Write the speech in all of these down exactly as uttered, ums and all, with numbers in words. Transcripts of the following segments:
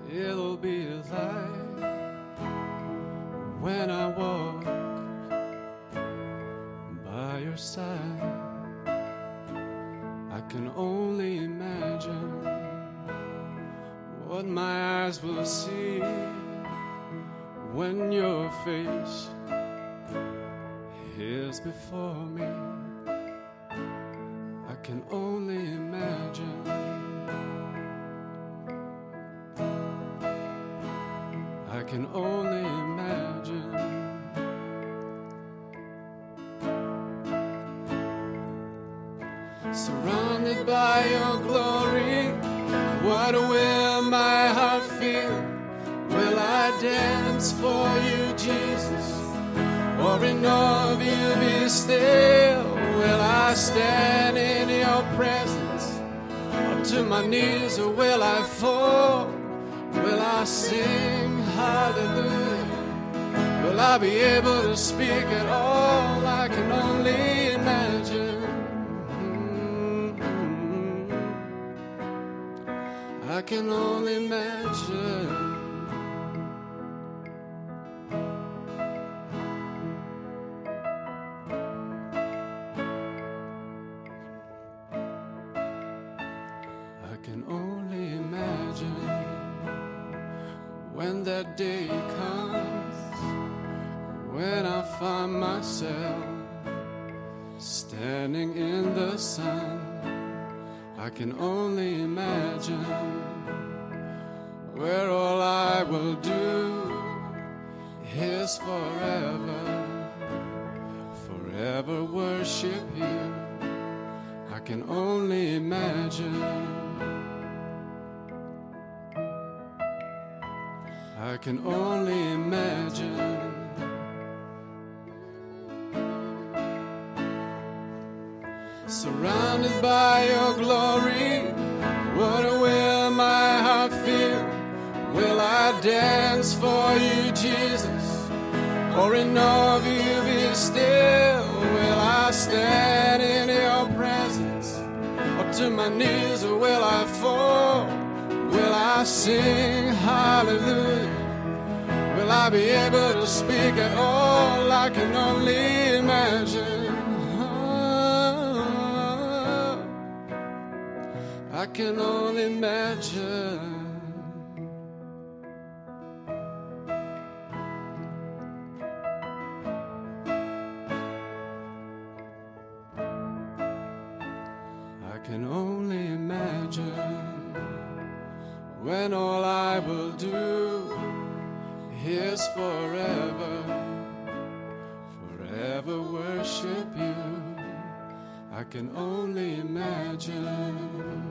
it'll be a light when I walk by your side. I can only imagine what my eyes will see when your face is before me. I can only imagine. I can only imagine. Surrounded by your glory, what will my heart feel? Will I dance for you, Jesus? Or in awe of you be still? Will I stand in your presence? Up to my knees, or will I fall? Will I sing hallelujah? Will I be able to speak at all? I can only imagine. Mm-hmm. I can only imagine. I can only imagine when that day comes, when I find myself standing in the sun. I can only imagine where all I will do is forever, forever worship you. I can only imagine. I can only imagine. Surrounded by your glory, what will my heart feel? Will I dance for you, Jesus? Or in awe of you be still? Will I stand in your presence? Up to my knees, or will I fall? Will I sing hallelujah? Will I be able to speak at all? I can only imagine. I can only imagine. I can only imagine when all I will do is forever, forever worship you. I can only imagine.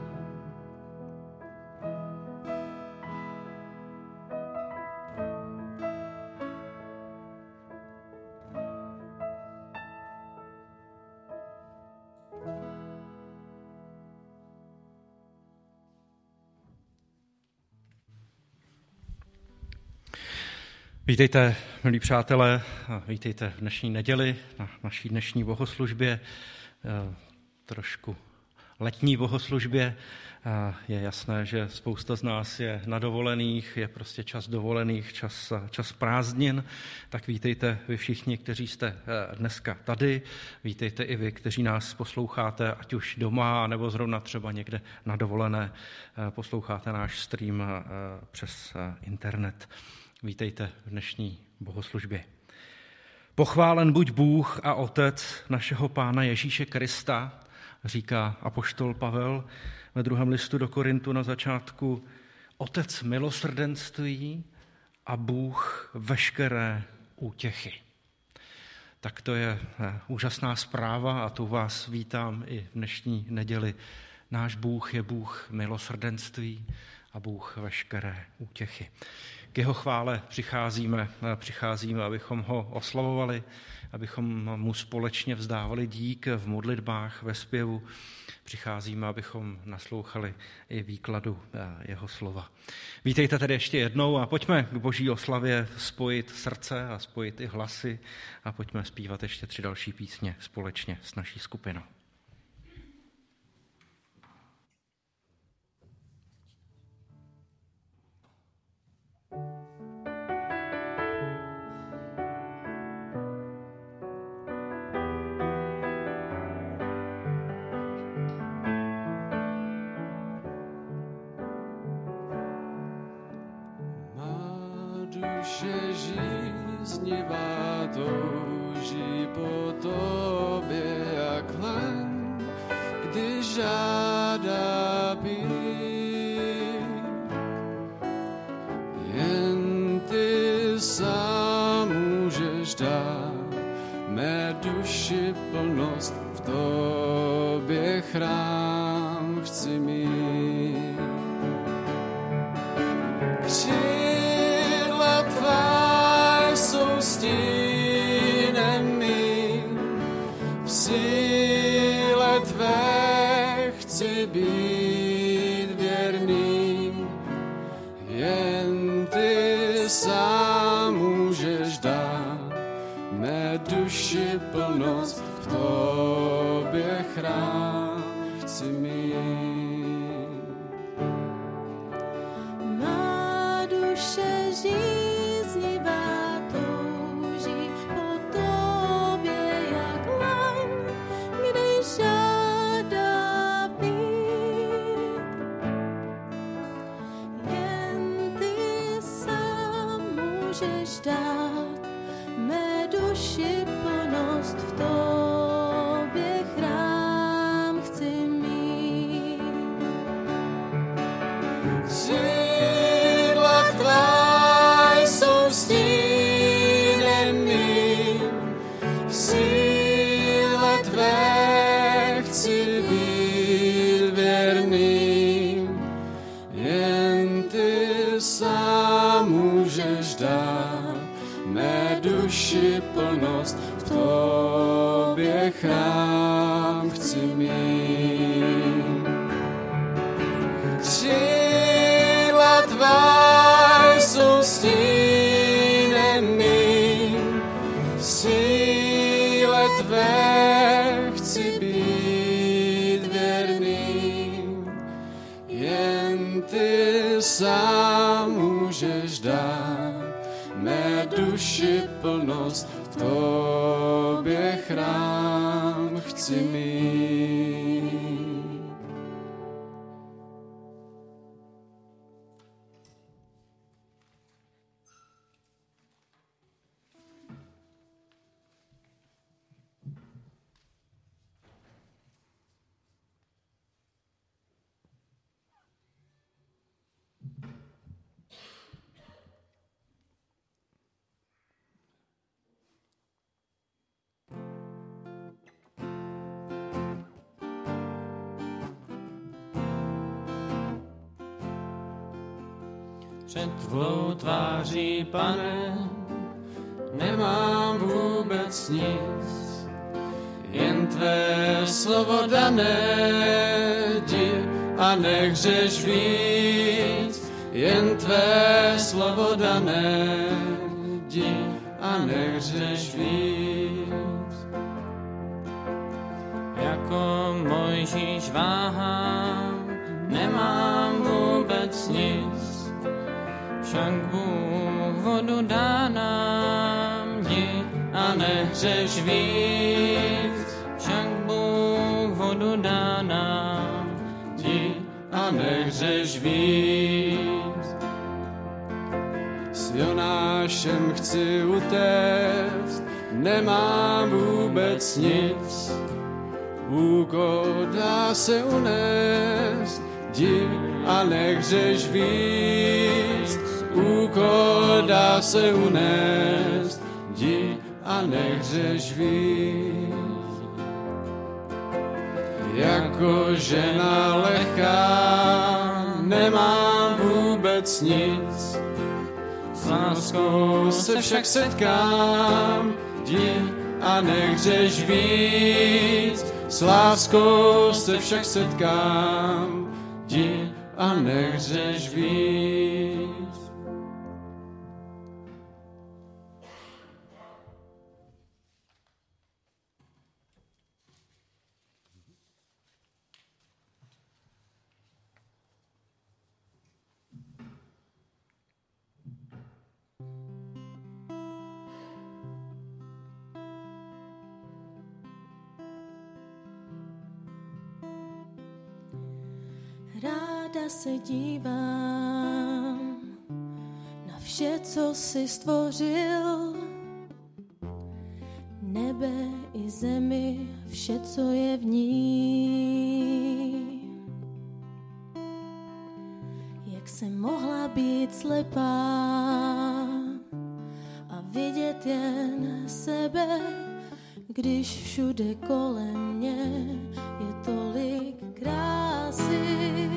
Vítejte, milí přátelé, a vítejte v dnešní neděli na naší dnešní bohoslužbě, trošku letní bohoslužbě. Je jasné, že spousta z nás je na dovolených, je prostě čas dovolených, čas, čas prázdnin, tak vítejte vy všichni, kteří jste dneska tady, vítejte i vy, kteří nás posloucháte, ať už doma, nebo zrovna třeba někde na dovolené, posloucháte náš stream přes internet. Vítejte v dnešní bohoslužbě. Pochválen buď Bůh a Otec našeho Pána Ježíše Krista, říká apoštol Pavel ve druhém listu do Korintu na začátku, Otec milosrdenství a Bůh veškeré útěchy. Tak to je úžasná zpráva a tu vás vítám i v dnešní neděli. Náš Bůh je Bůh milosrdenství a Bůh veškeré útěchy. K jeho chvále přicházíme, přicházíme, abychom ho oslavovali, abychom mu společně vzdávali dík v modlitbách, ve zpěvu. Přicházíme, abychom naslouchali i výkladu jeho slova. Vítejte tedy ještě jednou a pojďme k boží oslavě spojit srdce a spojit i hlasy a pojďme zpívat ještě tři další písně společně s naší skupinou. duše žíznivá touží po tobě, jak len, kdy žádá být. Jen ty sám můžeš dát mé duši plnost, v tobě chrám chci mít. Křídla tvá jsou stínem mým, v síle tvé chci být věrným. Jen ty sám můžeš dát mé duši plnost, v tobě chrám chci mít. Má duše žíznivá touží po tobě, jak lan, když žádá být. Jen ty sám můžeš dát mé duši plnost, v tobě chrám chci mít. Křídla tvá jsou stínem mým, v síle tvé chci být věrným. Jen ty sám můžeš dát mé duši plnost, v tobě chrám chci mít. Křídla tvá jsou stínem mým, v síle tvé chci být věrným. Jen ty sám můžeš dát mé duši plnost, v tobě chrám chci mít. Před tvou tváří, Pane, nemám vůbec nic, jen tvé slovo dané, jdi a nehřeš víc. Jen tvé slovo dané, jdi a nehřeš víc. Jako Mojžíš váhám, nemám vůbec nic, však Bůh vodu dá nám, jdi a nehřeš víc. Však Bůh vodu dá nám, jdi a nehřeš víc. S Jonášem chci utéct, nemám vůbec nic, úkol dá se unést, jdi a nehřeš víc. Úkol dá se unést, jdi a nehřeš víc. Jako žena lehká, nemám vůbec nic, s láskou se však setkám, jdi a nehřeš víc. S láskou se však setkám, jdi a nehřeš víc. Ráda se dívám na vše, co jsi stvořil, nebe i zemi, vše, co je v ní. Jak jsem mohla být slepá a vidět jen sebe, když všude kolem mě je tolik krásy.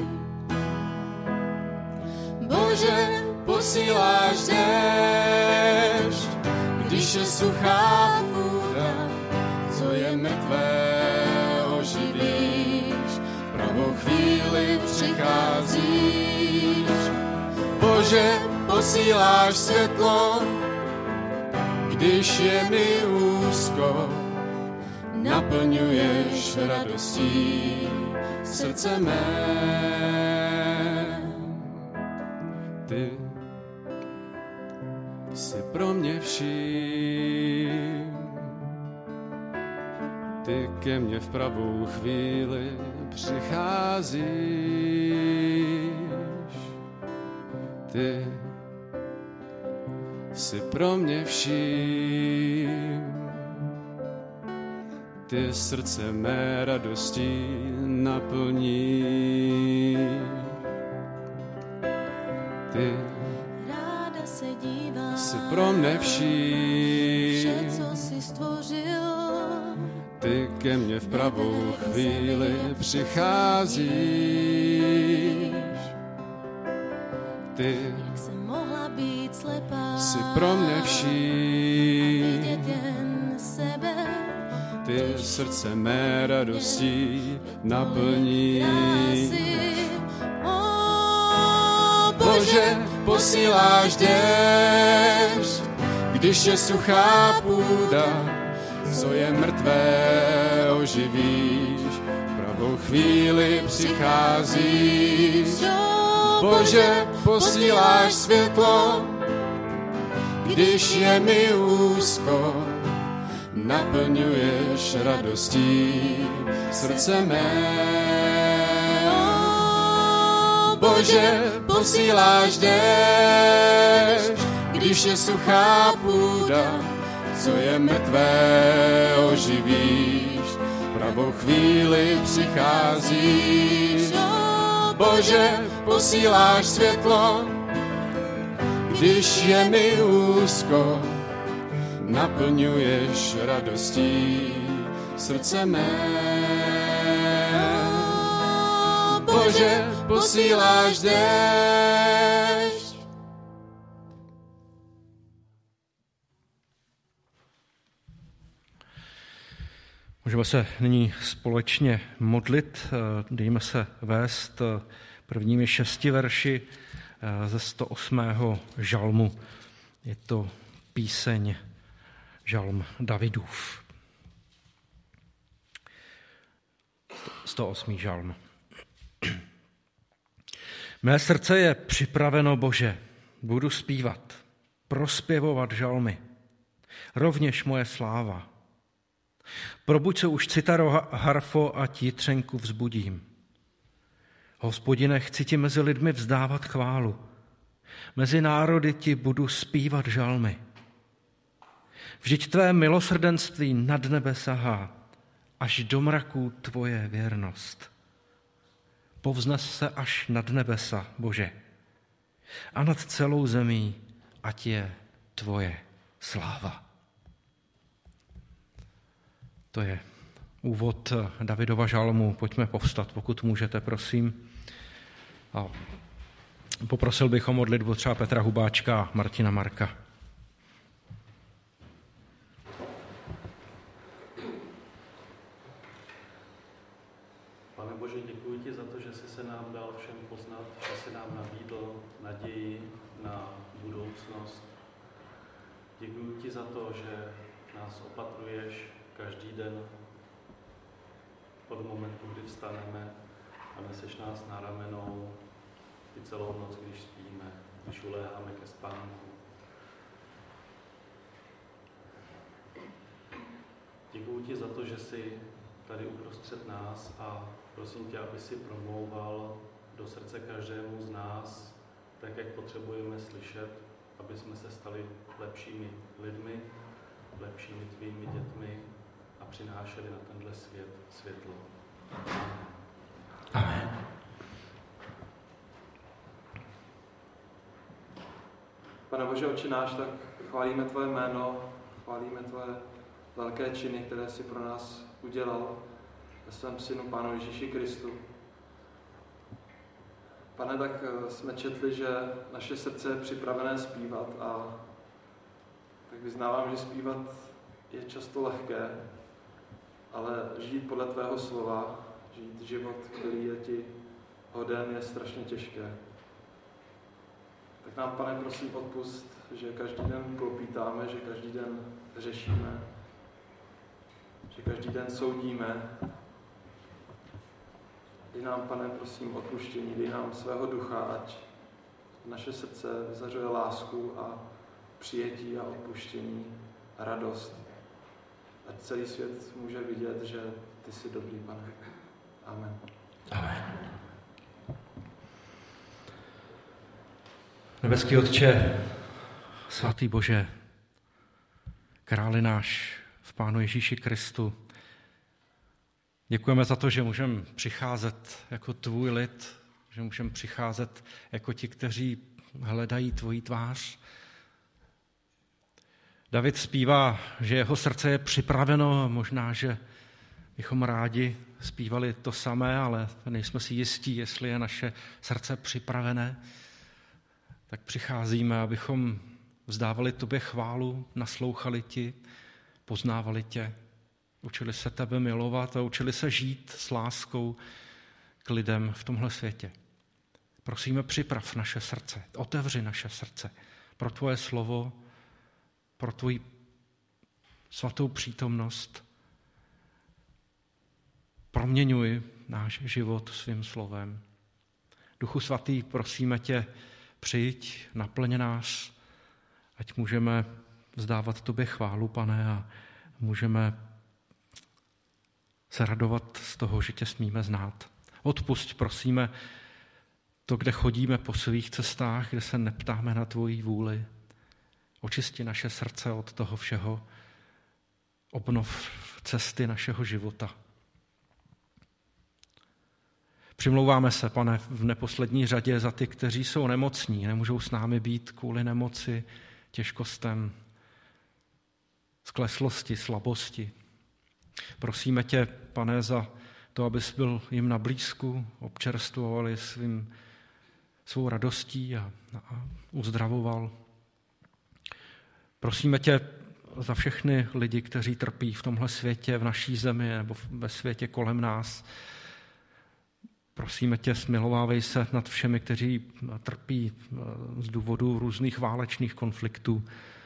Bože, posíláš déšť, když je suchá půda, co je mrtvé, oživíš, v pravou chvíli přicházíš. Bože, posíláš světlo, když je mi úzko, naplňuješ radostí srdce mé. Ty jsi pro mě vším, ty ke mně v pravou chvíli přicházíš. Ty jsi pro mě vším, ty srdce mé radostí naplní. Ty ráda se dívám, jsi pro mne vším, vše, co jsi stvořil, ty ke mně v pravou chvíli přicházíš. Ty jak jsem mohla být slepá, jsi pro mne vším, vidět jen sebe, ty srdce mé radostí naplní. Bože, posíláš déšť, když je suchá půda, co je mrtvé, oživíš, v pravou chvíli přicházíš. Bože, posíláš světlo, když je mi úzko, naplňuješ radostí srdce mé. Bože, posíláš déšť, když je suchá půda, co je mrtvé, oživíš, v pravou chvíli přicházíš. Bože, posíláš světlo, když je mi úzko, naplňuješ radostí srdce mé. Bože, posíláš déšť. Můžeme se nyní společně modlit, dejme se vést prvními šesti verši ze sto osmého žalmu. Je to píseň žalm Davidův. sto osmý žalm. Mé srdce je připraveno, Bože, budu zpívat, prospěvovat žalmy, rovněž moje sláva. Probuď se už citaro, harfo a títřenku vzbudím. Hospodine, chci ti mezi lidmi vzdávat chválu, mezi národy ti budu zpívat žalmy. Vždyť tvé milosrdenství nad nebe sahá, až do mraků tvoje věrnost. Povznes se až nad nebesa, Bože, a nad celou zemí, ať je tvoje sláva. To je úvod Davidova žalmu. Pojďme povstat, pokud můžete, prosím. A poprosil bych o modlitbu třeba Petra Hubáčka a Martina Marka. Pane Bože, děkuji ti za to, že jsi se nám dal všem poznat, že jsi nám nabídl naději na budoucnost. Děkuji ti za to, že nás opatruješ každý den od momentu, kdy vstaneme a neseš nás na ramenou i celou noc, když spíme, když uléháme ke spánku. Děkuji ti za to, že jsi tady uprostřed nás a prosím tě, aby si promlouval do srdce každému z nás, tak jak potřebujeme slyšet, aby jsme se stali lepšími lidmi, lepšími tvými dětmi a přinášeli na tenhle svět světlo. Amen. Pane Bože, Otče náš, tak chválíme tvoje jméno, chválíme tvoje velké činy, které jsi pro nás udělal ve svém synu Pánu Ježíši Kristu. Pane, tak jsme četli, že naše srdce je připravené zpívat a tak vyznávám, že zpívat je často lehké, ale žít podle tvého slova, žít život, který je ti hoden, je strašně těžké. Tak nám, Pane, prosím odpust, že každý den klopítáme, že každý den řešíme, že každý den soudíme. Dej nám, Pane, prosím odpuštění, dej nám svého ducha, ať naše srdce vyzařuje lásku a přijetí a odpuštění a radost. Ať celý svět může vidět, že ty jsi dobrý, Pane. Amen. Amen. Nebeský Otče, svatý Bože, králi náš v Pánu Ježíši Kristu, děkujeme za to, že můžeme přicházet jako tvůj lid, že můžeme přicházet jako ti, kteří hledají tvoji tvář. David zpívá, že jeho srdce je připraveno, možná, že bychom rádi zpívali to samé, ale nejsme si jistí, jestli je naše srdce připravené. Tak přicházíme, abychom vzdávali tobě chválu, naslouchali ti, poznávali tě, učili se tebe milovat a učili se žít s láskou k lidem v tomhle světě. Prosíme, připrav naše srdce, otevři naše srdce pro tvoje slovo, pro tvoji svatou přítomnost. Proměňuj náš život svým slovem. Duchu svatý, prosíme tě, přijď, naplň nás, ať můžeme vzdávat tobě chválu, Pane, a můžeme se radovat z toho, že tě smíme znát. Odpusť, prosíme, to, kde chodíme po svých cestách, kde se neptáme na tvoji vůli. Očisti naše srdce od toho všeho. Obnov cesty našeho života. Přimlouváme se, Pane, v neposlední řadě za ty, kteří jsou nemocní, nemůžou s námi být kvůli nemoci, těžkostem, skleslosti, slabosti. Prosíme tě, Pane, za to, abys byl jim na blízku, občerstvovali svým, svou radostí a, a uzdravoval. Prosíme tě za všechny lidi, kteří trpí v tomhle světě, v naší zemi nebo ve světě kolem nás. Prosíme tě, smilovávej se nad všemi, kteří trpí z důvodu různých válečných konfliktů,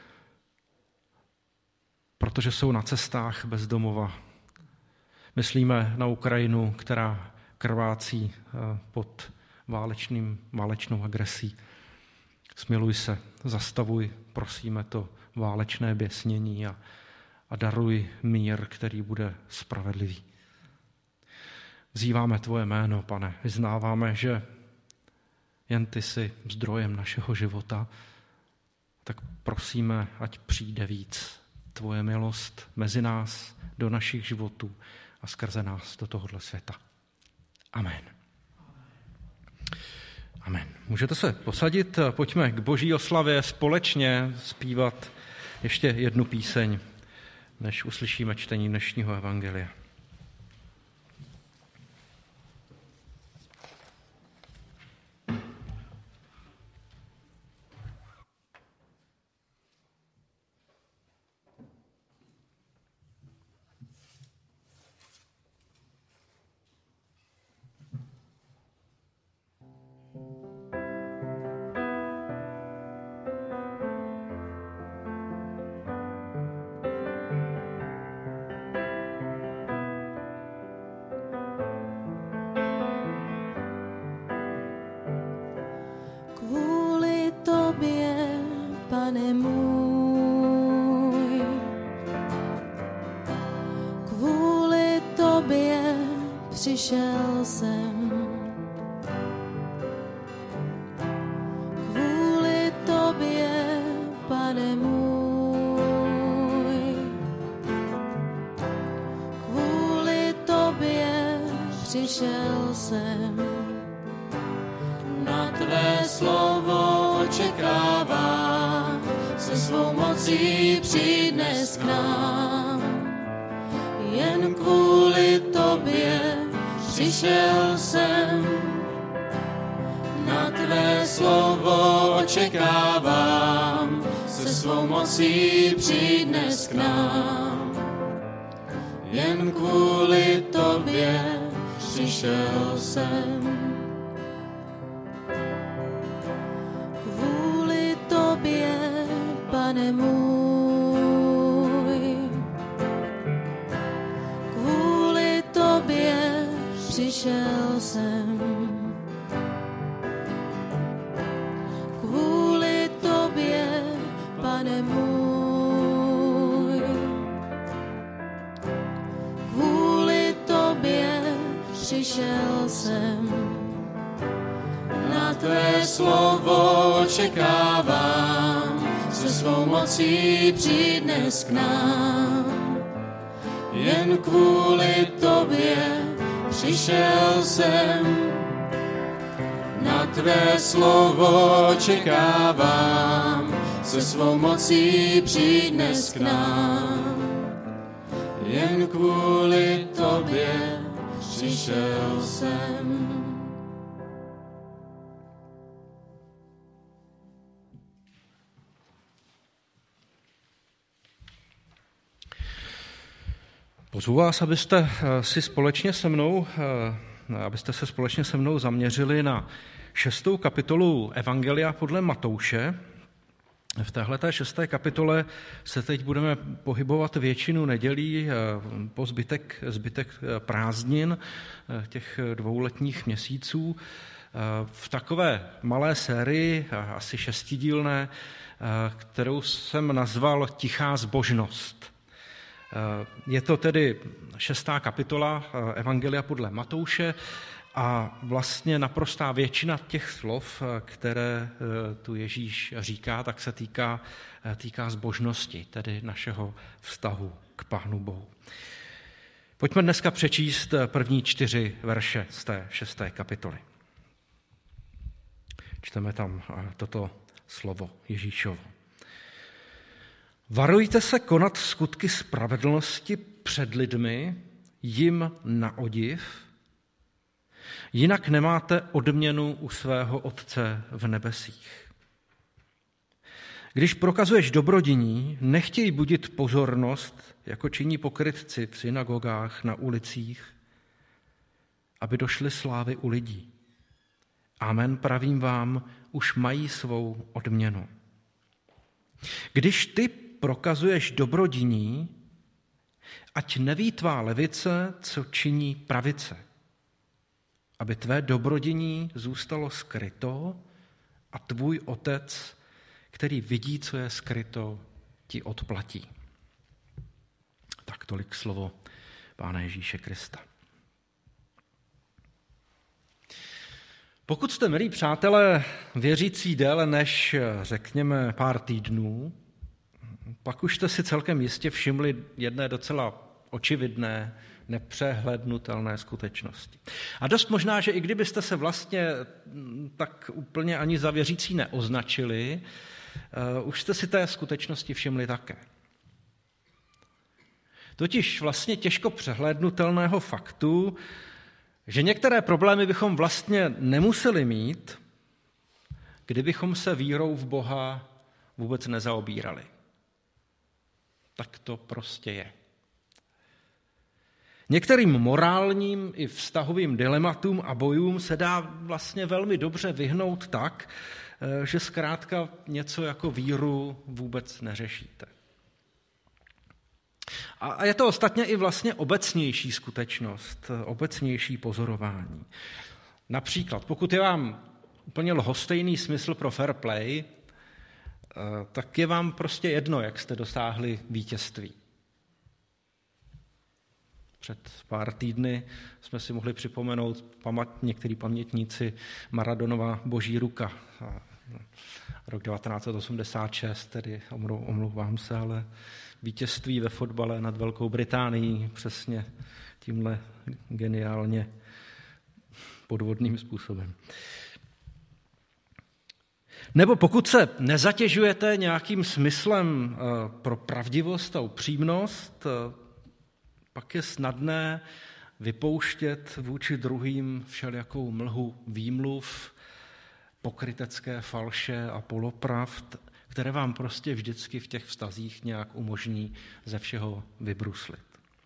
protože jsou na cestách bez domova. Myslíme na Ukrajinu, která krvácí pod válečným, válečnou agresí. Smiluj se, zastavuj, prosíme, to válečné běsnění a, a daruj mír, který bude spravedlivý. Vzýváme tvoje jméno, Pane, vyznáváme, že jen ty jsi zdrojem našeho života, tak prosíme, ať přijde víc tvoje milost mezi nás, do našich životů a skrze nás do tohohle světa. Amen. Amen. Můžete se posadit, pojďme k boží oslavě společně zpívat ještě jednu píseň, než uslyšíme čtení dnešního evangelia. Pane můj, kvůli tobě přišel jsem, kvůli tobě přišel jsem. Na tvé slovo očekávám, se svou mocí přijď dnes k nám. Jen kvůli tobě přišel jsem. Na tvé slovo očekávám, se svou mocí přijď dnes k nám. Jen kvůli tobě přišel jsem. Kvůli tobě, Pane můj, kvůli tobě přišel jsem. Kvůli tobě, Pane můj, kvůli tobě přišel jsem. Na tvé slovo očekávám, se svou mocí přijď dnes k nám. Jen kvůli tobě přišel jsem. Na tvé slovo očekávám, se svou mocí přijď dnes k nám. Jen kvůli tobě přišel jsem. Pozvu vás, abyste si společně se mnou, abyste se společně se mnou zaměřili na šestou kapitolu Evangelia podle Matouše. V téhleté šesté kapitole se teď budeme pohybovat většinu nedělí po zbytek, zbytek prázdnin těch dvouletních měsíců v takové malé sérii, asi šestidílné, kterou jsem nazval Tichá zbožnost. Je to tedy šestá kapitola Evangelia podle Matouše a vlastně naprostá většina těch slov, které tu Ježíš říká, tak se týká, týká zbožnosti, tedy našeho vztahu k Pánu Bohu. Pojďme dneska přečíst první čtyři verše z té šesté kapitoly. Čteme tam toto slovo Ježíšovo. Varujte se konat skutky spravedlnosti před lidmi, jim na odiv, jinak nemáte odměnu u svého Otce v nebesích. Když prokazuješ dobrodiní, nechtěj budit pozornost, jako činí pokrytci v synagogách na ulicích, aby došly slávy u lidí. Amen, pravím vám, už mají svou odměnu. Když ty prokazuješ dobrodiní, ať neví tvá levice, co činí pravice, aby tvé dobrodiní zůstalo skryto a tvůj Otec, který vidí, co je skryto, ti odplatí. Tak tolik slovo Pána Ježíše Krista. Pokud jste, milí přátelé, věřící déle než, řekněme, pár týdnů, pak už jste si celkem jistě všimli jedné docela očividné, nepřehlednutelné skutečnosti. A dost možná, že i kdybyste se vlastně tak úplně ani za věřící neoznačili, uh, už jste si té skutečnosti všimli také. Totiž vlastně těžko přehlédnutelného faktu, že některé problémy bychom vlastně nemuseli mít, kdybychom se vírou v Boha vůbec nezaobírali. Tak to prostě je. Některým morálním i vztahovým dilematům a bojům se dá vlastně velmi dobře vyhnout tak, že zkrátka něco jako víru vůbec neřešíte. A je to ostatně i vlastně obecnější skutečnost, obecnější pozorování. Například, pokud je vám úplně lhostejný smysl pro fair play, tak je vám prostě jedno, jak jste dosáhli vítězství. Před pár týdny jsme si mohli připomenout pamat, některý pamětníci Maradonova Boží ruka. Rok devatenáct set osmdesát šest, tedy omlouvám se, ale vítězství ve fotbale nad Velkou Británií přesně tímhle geniálně podvodným způsobem. Nebo pokud se nezatěžujete nějakým smyslem pro pravdivost a upřímnost, pak je snadné vypouštět vůči druhým všelijakou mlhu výmluv, pokrytecké falše a polopravd, které vám prostě vždycky v těch vztazích nějak umožní ze všeho vybruslit.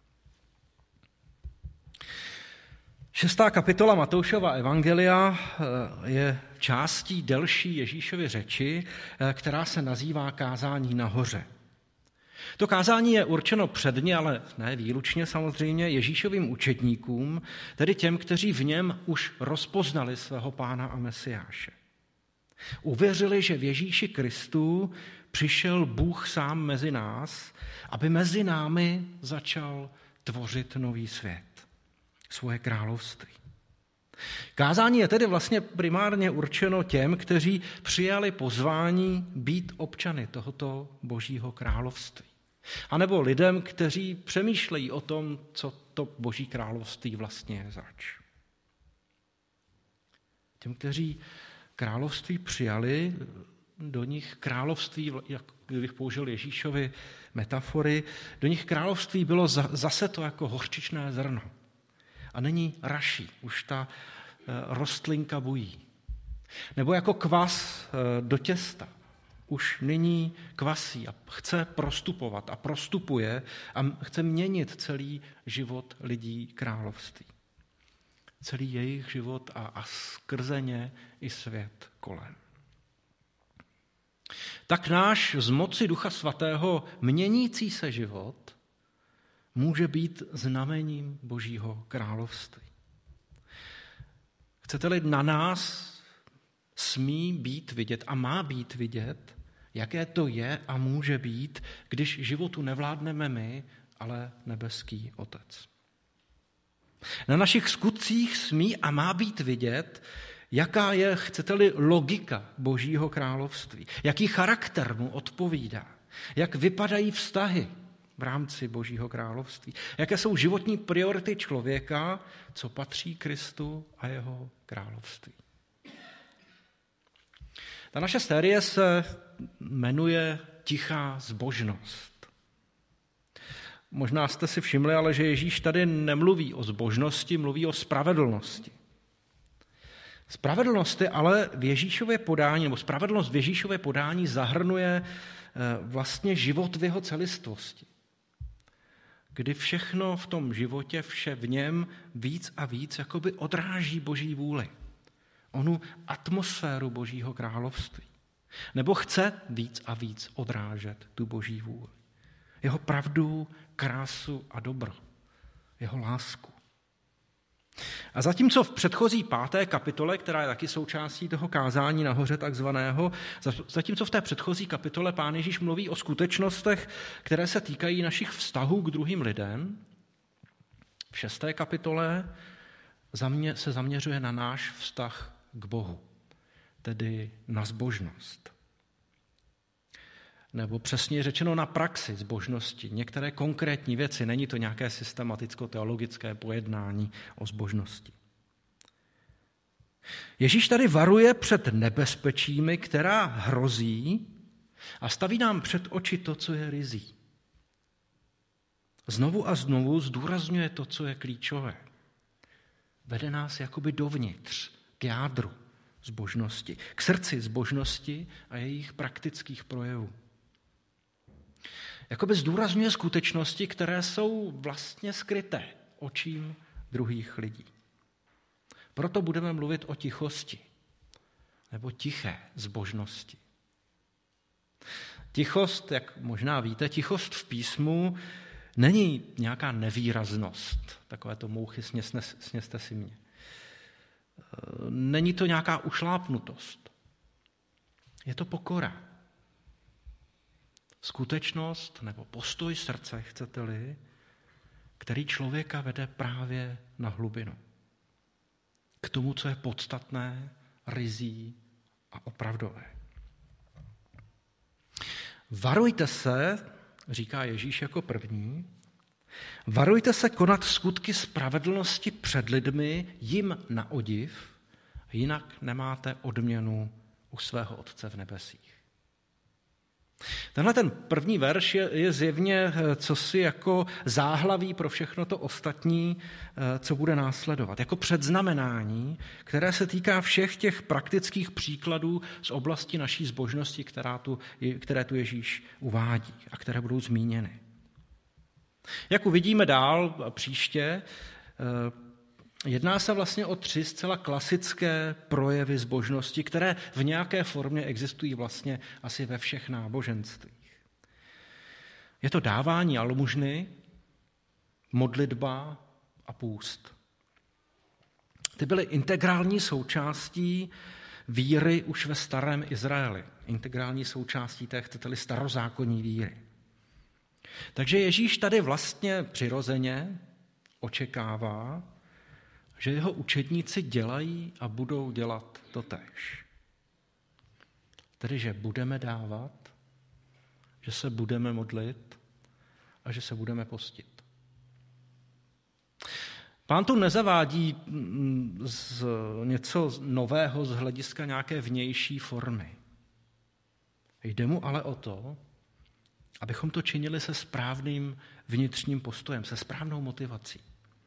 Šestá kapitola Matoušova evangelia je částí delší Ježíšovy řeči, která se nazývá kázání nahoře. To kázání je určeno předně, ale ne výlučně samozřejmě, Ježíšovým učedníkům, tedy těm, kteří v něm už rozpoznali svého Pána a Mesiáše. Uvěřili, že v Ježíši Kristu přišel Bůh sám mezi nás, aby mezi námi začal tvořit nový svět, svoje království. Kázání je tedy vlastně primárně určeno těm, kteří přijali pozvání být občany tohoto Božího království. A nebo lidem, kteří přemýšlejí o tom, co to Boží království vlastně je zač. Těm, kteří království přijali, do nich království, jak kdybych použil Ježíšovy metafory, do nich království bylo zase to jako hořčičné zrno. A není raší, už ta rostlinka bují. Nebo jako kvas do těsta. Už nyní kvasí a chce prostupovat a prostupuje a chce měnit celý život lidí království. Celý jejich život a, a skrze ně i svět kolem. Tak náš z moci Ducha Svatého měnící se život může být znamením Božího království. Chcete-li, na nás smí být vidět a má být vidět, jaké to je a může být, když životu nevládneme my, ale nebeský Otec. Na našich skutcích smí a má být vidět, jaká je, chcete-li, logika Božího království, jaký charakter mu odpovídá, jak vypadají vztahy v rámci Božího království, jaké jsou životní priority člověka, co patří Kristu a jeho království. Ta naše série se jmenuje Tichá zbožnost. Možná jste si všimli, ale že Ježíš tady nemluví o zbožnosti, mluví o spravedlnosti. Spravedlnost ale v Ježíšově podání, nebo spravedlnost v Ježíšově podání zahrnuje vlastně život v jeho celistvosti. Kdy všechno v tom životě, vše v něm víc a víc jakoby odráží Boží vůli. Onu atmosféru Božího království. Nebo chce víc a víc odrážet tu Boží vůli. Jeho pravdu, krásu a dobro. Jeho lásku. A zatímco v předchozí páté kapitole, která je taky součástí toho kázání nahoře takzvaného, zatímco v té předchozí kapitole Pán Ježíš mluví o skutečnostech, které se týkají našich vztahů k druhým lidem, v šesté kapitole se zaměřuje na náš vztah k Bohu, tedy na zbožnost. Nebo přesně řečeno na praxi zbožnosti, některé konkrétní věci, není to nějaké systematicko-teologické pojednání o zbožnosti. Ježíš tady varuje před nebezpečími, která hrozí a staví nám před oči to, co je rizí. Znovu a znovu zdůrazňuje to, co je klíčové. Vede nás jakoby dovnitř, k jádru zbožnosti, k srdci zbožnosti a jejich praktických projevů. Jakoby zdůrazňuje skutečnosti, které jsou vlastně skryté očím druhých lidí. Proto budeme mluvit o tichosti, nebo tiché zbožnosti. Tichost, jak možná víte, tichost v písmu není nějaká nevýraznost, takové to mouchy, sněste, sněste si mě. Není to nějaká ušlápnutost. Je to pokora. Skutečnost nebo postoj srdce, chcete-li, který člověka vede právě na hlubinu. K tomu, co je podstatné, rizí a opravdové. Varujte se, říká Ježíš jako první, Varujte se konat skutky spravedlnosti před lidmi, jim na odiv, jinak nemáte odměnu u svého Otce v nebesích. Tenhle ten první verš je, je zjevně cosi jako záhlaví pro všechno to ostatní, co bude následovat. Jako předznamenání, které se týká všech těch praktických příkladů z oblasti naší zbožnosti, která tu, které tu Ježíš uvádí a které budou zmíněny. Jak uvidíme dál příště, jedná se vlastně o tři zcela klasické projevy zbožnosti, které v nějaké formě existují vlastně asi ve všech náboženstvích. Je to dávání almužny, modlitba a půst. Ty byly integrální součástí víry už ve starém Izraeli. Integrální součástí té, chcete-li, starozákonní víry. Takže Ježíš tady vlastně přirozeně očekává, že jeho učedníci dělají a budou dělat totéž. Tedy, že budeme dávat, že se budeme modlit a že se budeme postit. Pán tu nezavádí z něco nového z hlediska nějaké vnější formy. Jde mu ale o to, abychom to činili se správným vnitřním postojem, se správnou motivací.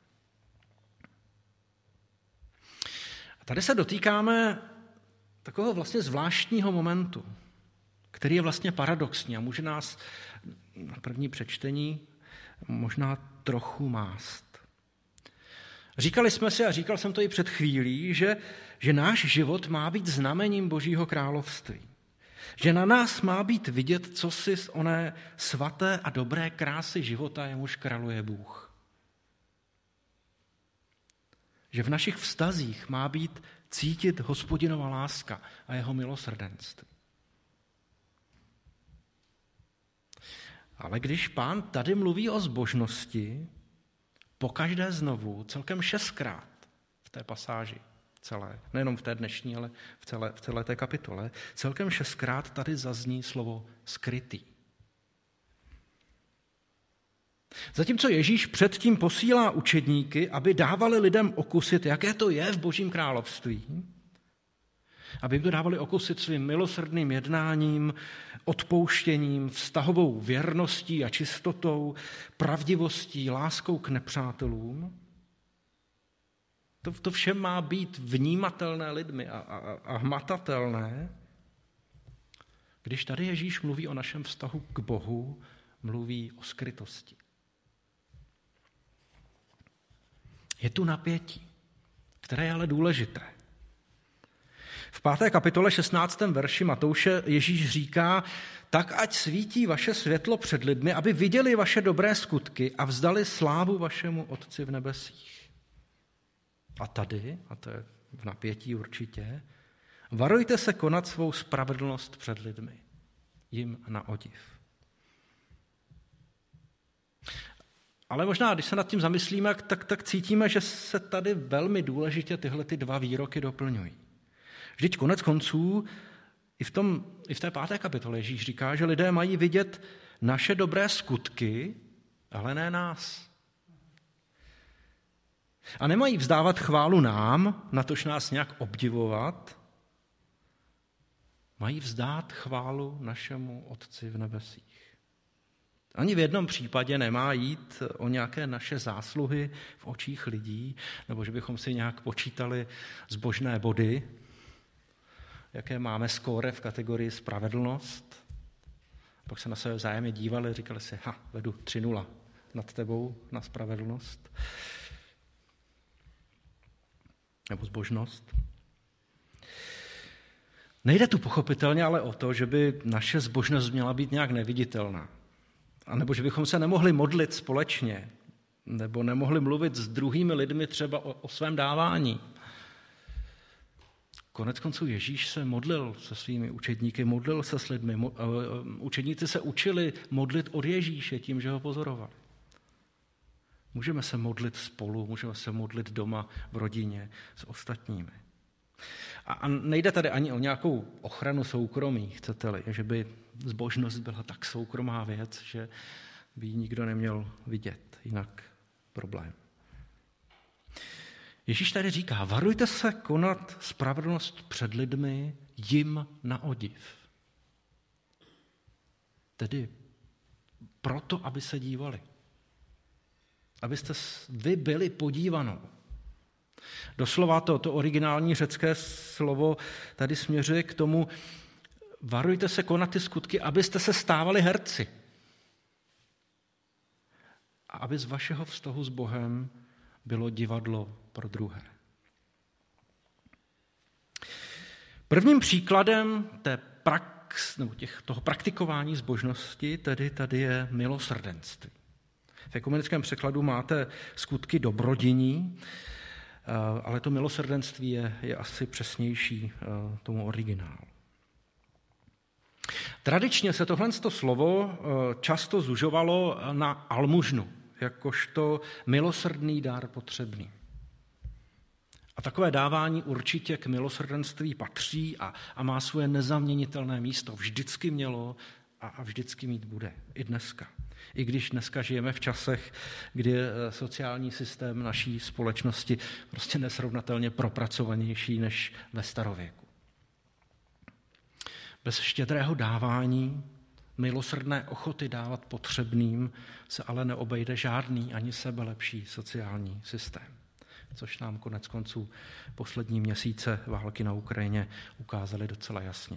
A tady se dotýkáme takového vlastně zvláštního momentu, který je vlastně paradoxní a může nás na první přečtení možná trochu mást. Říkali jsme si, a říkal jsem to i před chvílí, že, že náš život má být znamením Božího království. Že na nás má být vidět cosi z oné svaté a dobré krásy života, jemuž králuje Bůh. Že v našich vztazích má být cítit Hospodinova láska a jeho milosrdenství. Ale když Pán tady mluví o zbožnosti, pokaždé znovu, celkem šestkrát v té pasáži celé, nejenom v té dnešní, ale v celé, v celé té kapitole, celkem šestkrát tady zazní slovo skrytý. Zatímco Ježíš předtím posílá učedníky, aby dávali lidem okusit, jaké to je v Božím království, aby jim to dávali okusit svým milosrdným jednáním, odpouštěním, vztahovou věrností a čistotou, pravdivostí, láskou k nepřátelům. To, to vše má být vnímatelné lidmi a, a, a hmatatelné. Když tady Ježíš mluví o našem vztahu k Bohu, mluví o skrytosti. Je tu napětí, které je ale důležité. V páté kapitole šestnáctém verši Matouše Ježíš říká, tak ať svítí vaše světlo před lidmi, aby viděli vaše dobré skutky a vzdali slávu vašemu Otci v nebesích. A tady, a to je v napětí určitě, varujte se konat svou spravedlnost před lidmi, jim na odiv. Ale možná, když se nad tím zamyslíme, tak, tak cítíme, že se tady velmi důležitě tyhle ty dva výroky doplňují. Vždyť konec konců i v, tom, i v té páté kapitole Ježíš říká, že lidé mají vidět naše dobré skutky, ale ne nás. A nemají vzdávat chválu nám, natož nás nějak obdivovat, mají vzdát chválu našemu Otci v nebesích. Ani v jednom případě nemá jít o nějaké naše zásluhy v očích lidí, nebo že bychom si nějak počítali zbožné body, jaké máme skóre v kategorii spravedlnost. Pak se na sebe vzájemně dívali, říkali si, ha, vedu tři nula nad tebou na spravedlnost. Nebo zbožnost. Nejde tu pochopitelně ale o to, že by naše zbožnost měla být nějak neviditelná. A nebo že bychom se nemohli modlit společně, nebo nemohli mluvit s druhými lidmi třeba o, o svém dávání. Konec konců Ježíš se modlil se svými učedníky, modlil se s lidmi. Učedníci se učili modlit od Ježíše tím, že ho pozorovali. Můžeme se modlit spolu, můžeme se modlit doma v rodině s ostatními. A nejde tady ani o nějakou ochranu soukromí, chcete-li, že by zbožnost byla tak soukromá věc, že by ji nikdo neměl vidět, jinak problém. Ježíš tady říká, varujte se konat spravedlnost před lidmi jim na odiv. Tedy proto, aby se dívali. Abyste vy byli podívanou. Doslova to, to originální řecké slovo tady směřuje k tomu, varujte se konat ty skutky, abyste se stávali herci. A aby z vašeho vztahu s Bohem bylo divadlo pro druhé. Prvním příkladem té prax, nebo těch, toho praktikování zbožnosti tedy tady je milosrdenství. V ekumenickém překladu máte skutky dobrodiní, ale to milosrdenství je, je asi přesnější tomu originálu. Tradičně se tohle slovo často zužovalo na almužnu, jakožto milosrdný dar potřebný. A takové dávání určitě k milosrdenství patří a, a má svoje nezaměnitelné místo. Vždycky mělo a, a vždycky mít bude. I dneska. I když dneska žijeme v časech, kdy je sociální systém naší společnosti prostě nesrovnatelně propracovanější než ve starověku. Bez štědrého dávání, milosrdné ochoty dávat potřebným se ale neobejde žádný ani sebelepší sociální systém. Což nám konec konců poslední měsíce války na Ukrajině ukázaly docela jasně.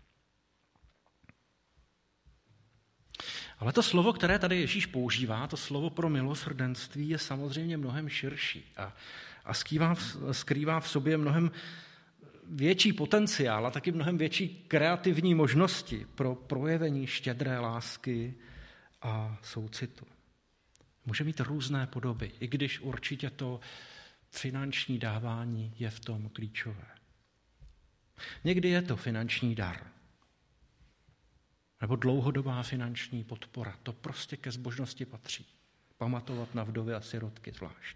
Ale to slovo, které tady Ježíš používá, to slovo pro milosrdenství, je samozřejmě mnohem širší a, a skrývá, v, skrývá v sobě mnohem větší potenciál a taky mnohem větší kreativní možnosti pro projevení štědré lásky a soucitu. Může mít různé podoby, i když určitě to finanční dávání je v tom klíčové. Někdy je to finanční dar. Nebo dlouhodobá finanční podpora. To prostě ke zbožnosti patří. Pamatovat na vdovy a sirotky zvlášť.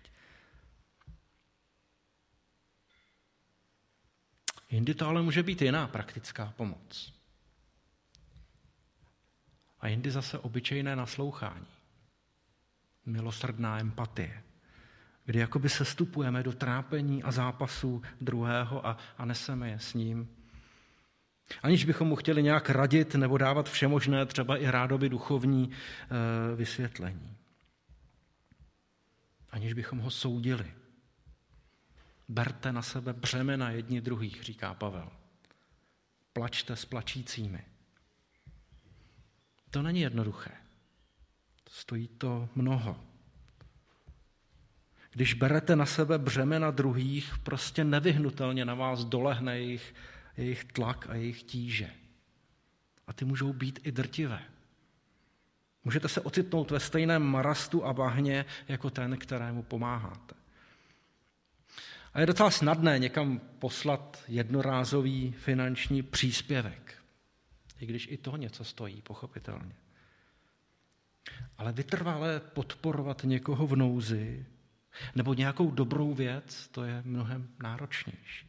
Jindy to ale může být jiná praktická pomoc. A jindy zase obyčejné naslouchání. Milosrdná empatie. Kdy jakoby sestupujeme do trápení a zápasů druhého a, a neseme je s ním. Aniž bychom mu chtěli nějak radit nebo dávat všemožné, třeba i rádoby duchovní e, vysvětlení. Aniž bychom ho soudili. Berte na sebe břemena jedni druhých, říká Pavel. Plačte s plačícími. To není jednoduché. Stojí to mnoho. Když berete na sebe břemena druhých, prostě nevyhnutelně na vás dolehne jejich, jejich tlak a jejich tíže. A ty můžou být i drtivé. Můžete se ocitnout ve stejném marastu a bahně jako ten, kterému pomáháte. A je docela snadné někam poslat jednorázový finanční příspěvek. I když i to něco stojí, pochopitelně. Ale vytrvale podporovat někoho v nouzi nebo nějakou dobrou věc, to je mnohem náročnější.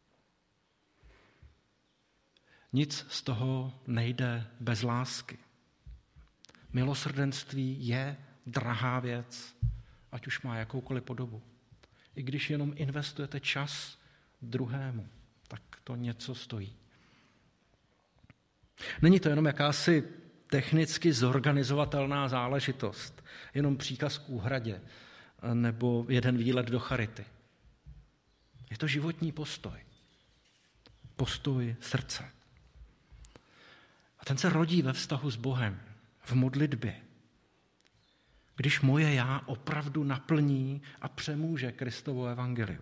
Nic z toho nejde bez lásky. Milosrdenství je drahá věc, ať už má jakoukoliv podobu. I když jenom investujete čas druhému, tak to něco stojí. Není to jenom jakási technicky zorganizovatelná záležitost, jenom příkaz k úhradě nebo jeden výlet do charity. Je to životní postoj. Postoj srdce. A ten se rodí ve vztahu s Bohem, v modlitbě. Když moje já opravdu naplní a přemůže Kristovo evangelium.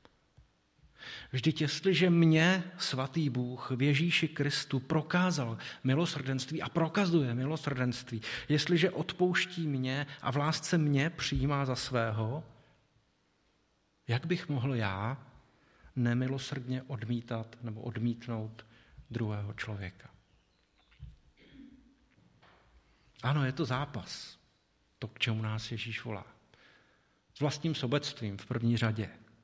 Vždyť jestliže mě svatý Bůh v Ježíši Kristu prokázal milosrdenství a prokazuje milosrdenství, jestliže odpouští mě a v lásce mě přijímá za svého, jak bych mohl já nemilosrdně odmítat nebo odmítnout druhého člověka? Ano, je to zápas, to, k čemu nás Ježíš volá. S vlastním sobectvím v první řadě.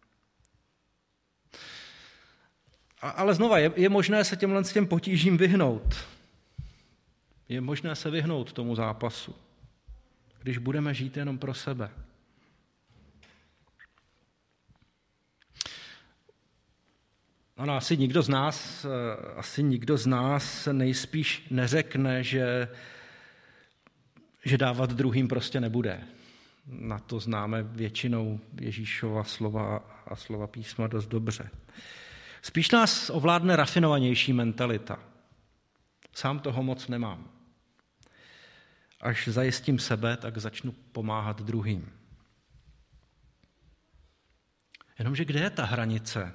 A, ale znova, je, je možné se těmhle s těm potížím vyhnout. Je možné se vyhnout tomu zápasu. když budeme žít jenom pro sebe. Ano, asi nikdo z nás, asi nikdo z nás nejspíš neřekne, že, že dávat druhým prostě nebude. Na to známe většinou Ježíšova slova a slova písma dost dobře. Spíš nás ovládne rafinovanější mentalita. Sám toho moc nemám. Až zajistím sebe, tak začnu pomáhat druhým. Jenomže kde je ta hranice,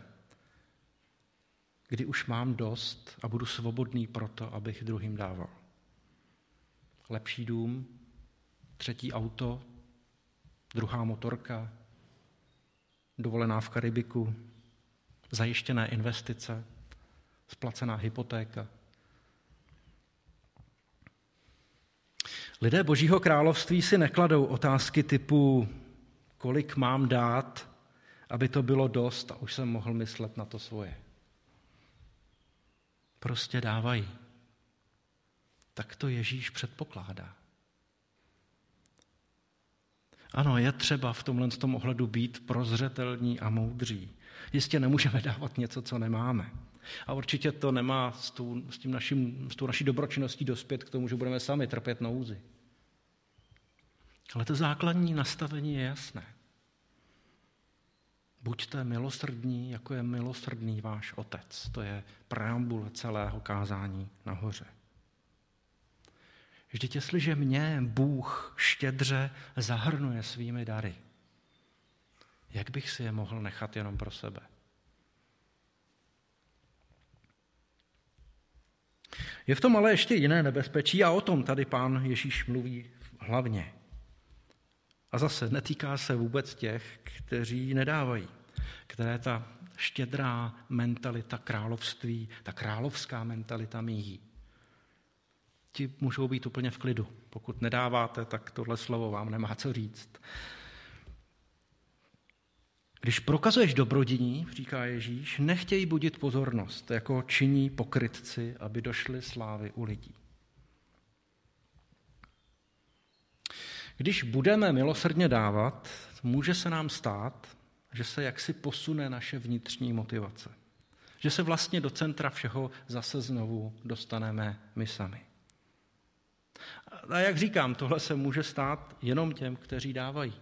kdy už mám dost a budu svobodný proto, abych druhým dával? Lepší dům, třetí auto, druhá motorka, dovolená v Karibiku, zajištěné investice, splacená hypotéka. Lidé Božího království si nekladou otázky typu, kolik mám dát, aby to bylo dost a už jsem mohl myslet na to svoje. Prostě dávají. Tak to Ježíš předpokládá. Ano, je třeba v tomhle tom ohledu být prozřetelní a moudří. Jistě nemůžeme dávat něco, co nemáme. A určitě to nemá s tou, s tím naším, s tou naší dobročinností dospět k tomu, že budeme sami trpět nouzi. Ale to základní nastavení je jasné. Buďte milosrdní, jako je milosrdný váš Otec. To je preambule celého kázání nahoře. Vždyť jestliže mě Bůh štědře zahrnuje svými dary, jak bych si je mohl nechat jenom pro sebe? Je v tom ale ještě jiné nebezpečí a o tom tady Pán Ježíš mluví hlavně. A zase netýká se vůbec těch, kteří nedávají, které ta štědrá mentalita království, ta královská mentalita míjí. Ti můžou být úplně v klidu. Pokud nedáváte, tak tohle slovo vám nemá co říct. Když prokazuješ dobrodiní, říká Ježíš, nechtěj budit pozornost, jako činí pokrytci, aby došly slávy u lidí. Když budeme milosrdně dávat, může se nám stát, že se jaksi posune naše vnitřní motivace. Že se vlastně do centra všeho zase znovu dostaneme my sami. A jak říkám, tohle se může stát jenom těm, kteří dávají.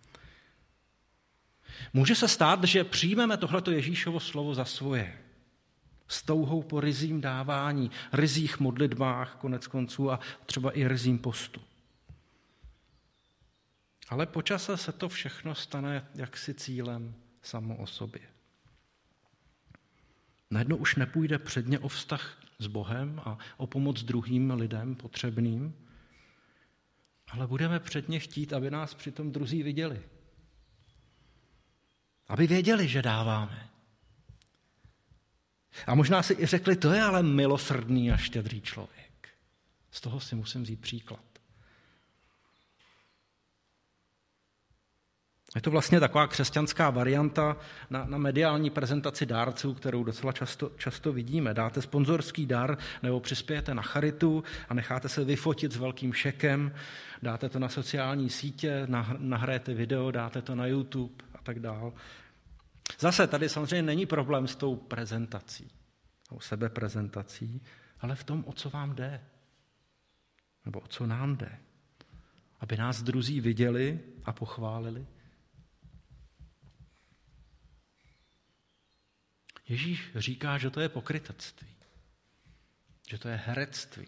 Může se stát, že přijmeme tohleto Ježíšovo slovo za svoje. S touhou po ryzím dávání, ryzích modlitbách konec konců a třeba i ryzím postu. Ale po čase se to všechno stane jaksi cílem samo o sobě. Najednou už nepůjde předně o vztah s Bohem a o pomoc druhým lidem potřebným, ale budeme předně chtít, aby nás přitom druzí viděli. Aby věděli, že dáváme. A možná si i řekli, to je ale milosrdný a štědrý člověk. Z toho si musím vzít příklad. Je to vlastně taková křesťanská varianta na, na mediální prezentaci dárců, kterou docela často, často vidíme. Dáte sponzorský dar nebo přispějete na charitu a necháte se vyfotit s velkým šekem, dáte to na sociální sítě, nahrajete video, dáte to na YouTube a tak dál. Zase tady samozřejmě není problém s tou prezentací, ou sebeprezentací, ale v tom, o co vám jde. Nebo o co nám jde. Aby nás druzí viděli a pochválili. Ježíš říká, že to je pokrytectví, že to je herectví.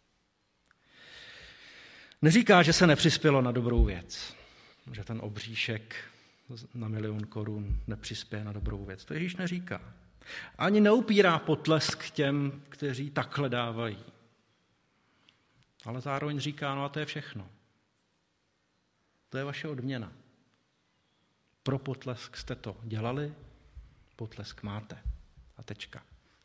Neříká, že se nepřispělo na dobrou věc, že ten obříšek na milion korun nepřispěje na dobrou věc. To Ježíš neříká. Ani neupírá potlesk těm, kteří takhle dávají. Ale zároveň říká, no a to je všechno. To je vaše odměna. Pro potlesk jste to dělali, potlesk máte. A tečka.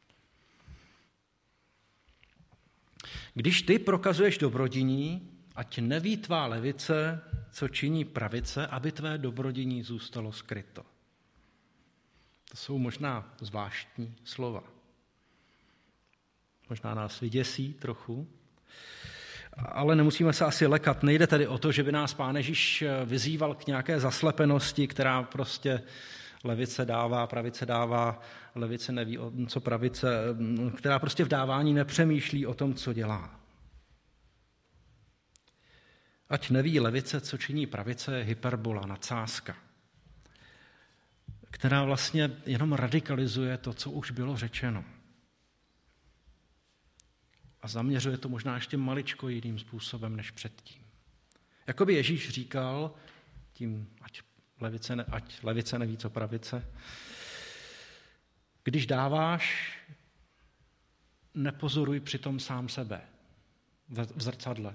Když ty prokazuješ dobrodiní, ať neví tvá levice, co činí pravice, aby tvé dobrodiní zůstalo skryto. To jsou možná zvláštní slova. Možná nás vyděsí trochu, Ale nemusíme se asi lekat. Nejde tedy o to, že by nás Pán Ježíš vyzýval k nějaké zaslepenosti, která prostě levice dává, pravice dává, levice neví, co pravice, která prostě v dávání nepřemýšlí o tom, co dělá. Ať neví levice, co činí pravice, je hyperbola, nadsázka, která vlastně jenom radikalizuje to, co už bylo řečeno. A zaměřuje to možná ještě maličko jiným způsobem než předtím. Jakoby Ježíš říkal, tím, ať levice, ne, ať levice neví, co pravice, když dáváš, nepozoruj přitom sám sebe v zrcadle,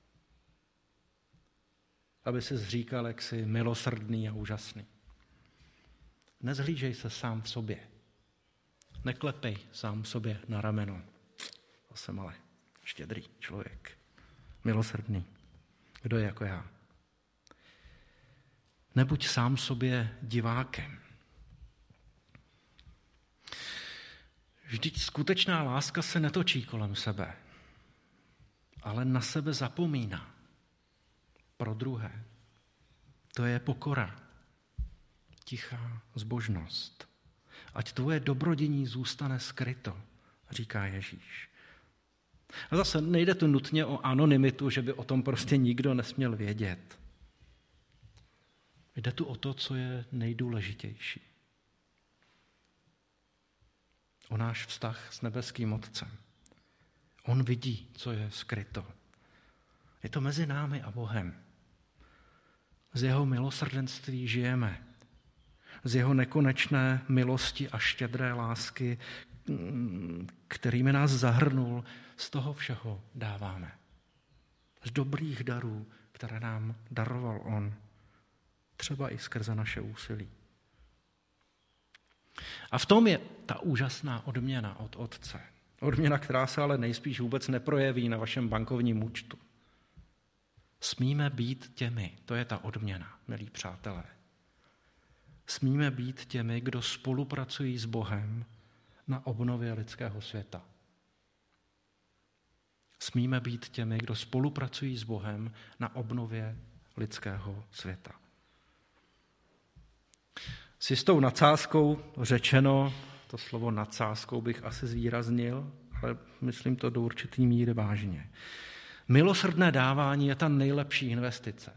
aby si zříkal, jak jsi milosrdný a úžasný. Nezhlížej se sám v sobě. Neklepej sám sobě na rameno. To jsem ale štědrý člověk, milosrdný. Kdo je jako já? Nebuď sám sobě divákem. Vždyť skutečná láska se netočí kolem sebe, ale na sebe zapomíná. Pro druhé. To je pokora, tichá zbožnost. Ať tvoje dobrodiní zůstane skryto, říká Ježíš. A zase nejde tu nutně o anonymitu, že by o tom prostě nikdo nesměl vědět. Jde tu o to, co je nejdůležitější. O náš vztah s nebeským Otcem. On vidí, co je skryto. Je to mezi námi a Bohem. Z jeho milosrdenství žijeme. Z jeho nekonečné milosti a štědré lásky, kterými nás zahrnul, z toho všeho dáváme. Z dobrých darů, které nám daroval on, třeba i skrze naše úsilí. A v tom je ta úžasná odměna od Otce. Odměna, která se ale nejspíš vůbec neprojeví na vašem bankovním účtu. Smíme být těmi, to je ta odměna, milí přátelé. Smíme být těmi, kdo spolupracují s Bohem na obnově lidského světa. Smíme být těmi, kdo spolupracují s Bohem na obnově lidského světa. S jistou nadsázkou řečeno, to slovo nadsázkou bych asi zvýraznil, ale myslím to do určitý míry vážně. Milosrdné dávání je ta nejlepší investice.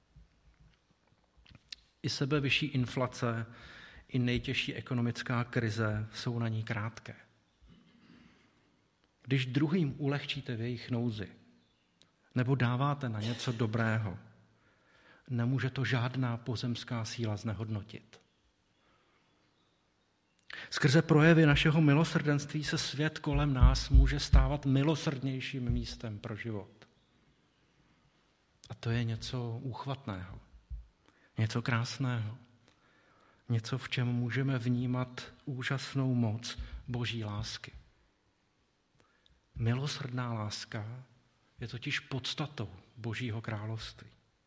I sebevyšší inflace, i nejtěžší ekonomická krize jsou na ní krátké. Když druhým ulehčíte v jejich nouzi, nebo dáváte na něco dobrého, nemůže to žádná pozemská síla znehodnotit. Skrze projevy našeho milosrdenství se svět kolem nás může stávat milosrdnějším místem pro život. A to je něco úchvatného, něco krásného, něco, v čem můžeme vnímat úžasnou moc Boží lásky. Milosrdná láska je totiž podstatou Božího království.